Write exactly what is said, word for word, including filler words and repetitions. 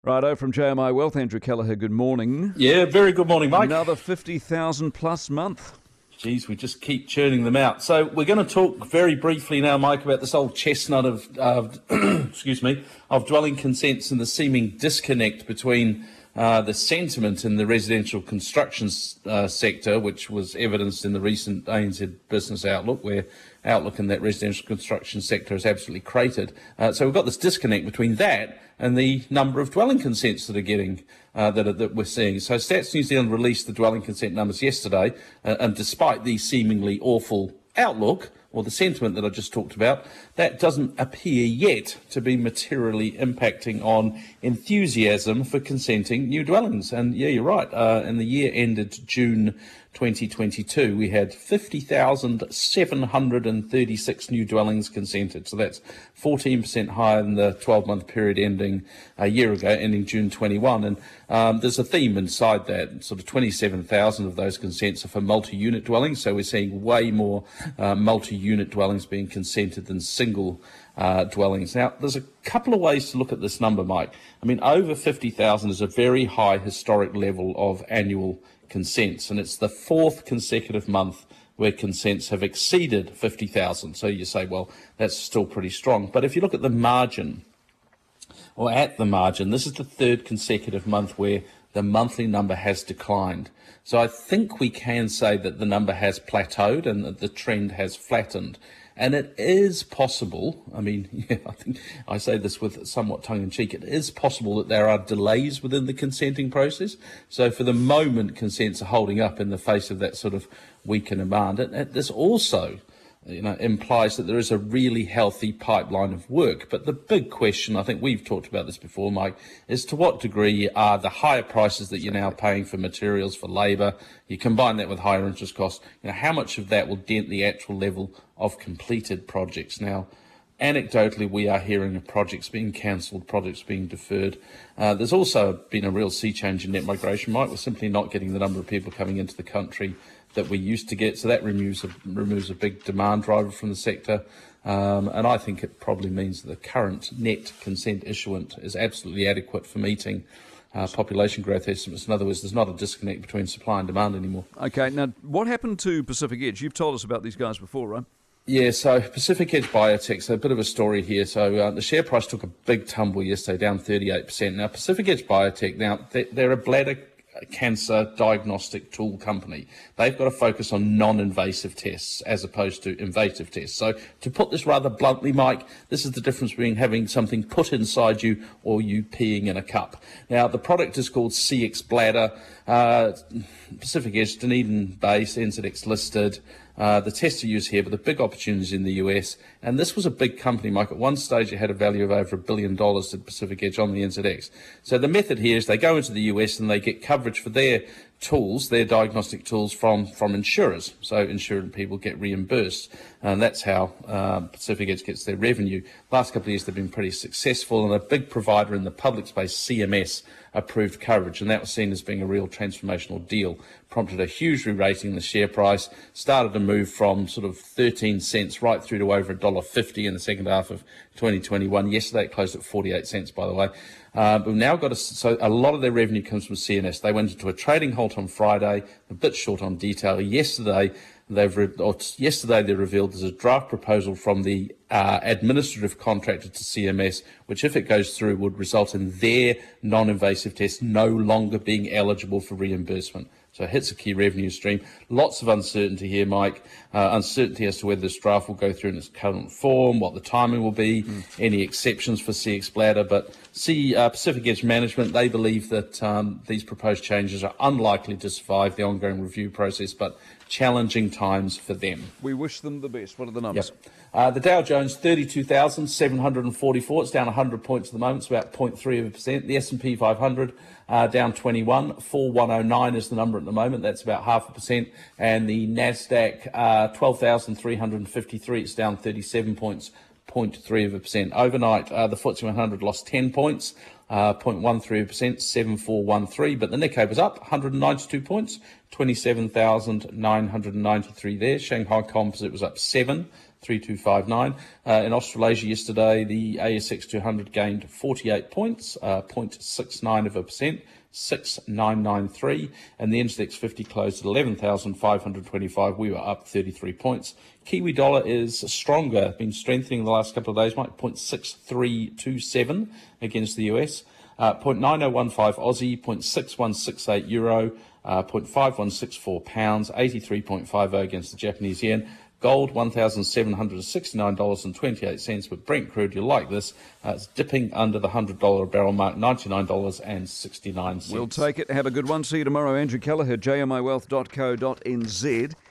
Righto, from J M I Wealth, Andrew Kelleher, good morning. Yeah, very good morning, Mike. Another fifty thousand plus month. Geez, we just keep churning them out. So we're going to talk very briefly now, Mike, about this old chestnut of, uh, excuse me, of dwelling consents and the seeming disconnect between uh, the sentiment in the residential construction uh, sector, which was evidenced in the recent A N Z Business Outlook, where outlook in that residential construction sector is absolutely cratered. Uh, so we've got this disconnect between that and the number of dwelling consents that are getting uh, that, are, that we're seeing. So Stats New Zealand released the dwelling consent numbers yesterday, uh, and despite the seemingly awful outlook, or the sentiment that I just talked about, that doesn't appear yet to be materially impacting on enthusiasm for consenting new dwellings. And yeah, you're right. Uh, in the year ended June twenty twenty-two, we had fifty thousand seven hundred thirty-six new dwellings consented. So that's fourteen percent higher than the twelve-month period ending a year ago, ending June twenty-one. And um, there's a theme inside that. Sort of twenty-seven thousand of those consents are for multi-unit dwellings. So we're seeing way more uh, multi-unit dwellings being consented than single uh, dwellings. Now, there's a couple of ways to look at this number, Mike. I mean, over fifty thousand is a very high historic level of annual consents, and it's the fourth consecutive month where consents have exceeded fifty thousand. So you say, well, that's still pretty strong. But if you look at the margin, or at the margin, this is the third consecutive month where the monthly number has declined. So I think we can say that the number has plateaued and that the trend has flattened. And it is possible, I mean, yeah, I think I say this with somewhat tongue-in-cheek, it is possible that there are delays within the consenting process. So for the moment, consents are holding up in the face of that sort of weaker demand. And, and there's also, you know, implies that there is a really healthy pipeline of work. But the big question, I think we've talked about this before, Mike, is to what degree are the higher prices that you're now paying for materials, for labour, you combine that with higher interest costs, you know, how much of that will dent the actual level of completed projects? Now, anecdotally, we are hearing of projects being cancelled, projects being deferred. Uh, there's also been a real sea change in net migration, Mike. We're simply not getting the number of people coming into the country that we used to get, so that removes a, removes a big demand driver from the sector. Um, and I think it probably means that the current net consent issuance is absolutely adequate for meeting uh, population growth estimates. In other words, there's not a disconnect between supply and demand anymore. Okay, now what happened to Pacific Edge? You've told us about these guys before, right? Yeah, so Pacific Edge Biotech, so a bit of a story here. So uh, the share price took a big tumble yesterday, down thirty-eight percent. Now, Pacific Edge Biotech, now they're a bladder cancer diagnostic tool company. They've got to focus on non-invasive tests as opposed to invasive tests. So to put this rather bluntly, Mike, this is the difference between having something put inside you or you peeing in a cup. Now, the product is called C X Bladder, uh, Pacific Edge, Dunedin based, N Z X listed. Uh, the tests are used here, but the big opportunities in the U S. And this was a big company, Mike. At one stage, it had a value of over a billion dollars at Pacific Edge on the N Z X. So the method here is they go into the U S and they get coverage for their tools, their diagnostic tools from, from insurers. So insured people get reimbursed. And that's how uh, Pacific Edge gets their revenue. Last couple of years, they've been pretty successful, and a big provider in the public space, C M S, approved coverage, and that was seen as being a real transformational deal. Prompted a huge re-rating in the share price, started to move from sort of thirteen cents right through to over one dollar fifty in the second half of twenty twenty-one. Yesterday it closed at forty-eight cents, by the way. Uh, but we've now got a, so a lot of their revenue comes from C M S. They went into a trading halt on Friday, a bit short on detail. Yesterday, They've re- or yesterday they revealed there's a draft proposal from the uh, administrative contractor to C M S, which, if it goes through, would result in their non-invasive tests no longer being eligible for reimbursement. So it hits a key revenue stream. Lots of uncertainty here, Mike. Uh, uncertainty as to whether this draft will go through in its current form, what the timing will be, mm. any exceptions for C X Bladder. But see, uh, Pacific Edge Management, they believe that um, these proposed changes are unlikely to survive the ongoing review process, but challenging times for them. We wish them the best. What are the numbers? Yep. Uh, the Dow Jones, thirty-two thousand seven hundred forty-four. It's down one hundred points at the moment. It's about zero point three of a percent. The S and P five hundred, uh, down twenty-one. four thousand one hundred nine is the number at the moment. That's about half a percent. And the Nasdaq, uh, twelve thousand three hundred fifty-three. It's down thirty-seven points, zero point three of a percent. Overnight, uh, the F T S E one hundred lost ten points. Uh, zero point one three percent, seven four one three, but the Nikkei was up one hundred ninety-two points, twenty-seven thousand nine hundred ninety-three there. Shanghai Composite was up seven, three two five nine. Uh, in Australasia yesterday, the A S X two hundred gained forty-eight points, uh, zero point six nine of a percent, six nine nine three, and the N Z X fifty closed at eleven thousand five hundred twenty-five. We were up thirty-three points. Kiwi dollar is stronger, been strengthening the last couple of days, Mike, zero point six three two seven against the U S. Uh, zero point nine oh one five Aussie, zero point six one six eight Euro, uh, zero point five one six four pounds, eighty-three point five zero against the Japanese yen. Gold, one thousand seven hundred sixty-nine dollars and twenty-eight cents. But Brent crude, you like this, uh, it's dipping under the one hundred dollars a barrel mark, ninety-nine dollars and sixty-nine cents. We'll take it. Have a good one. See you tomorrow. Andrew Kelleher, j m i wealth dot co dot n z.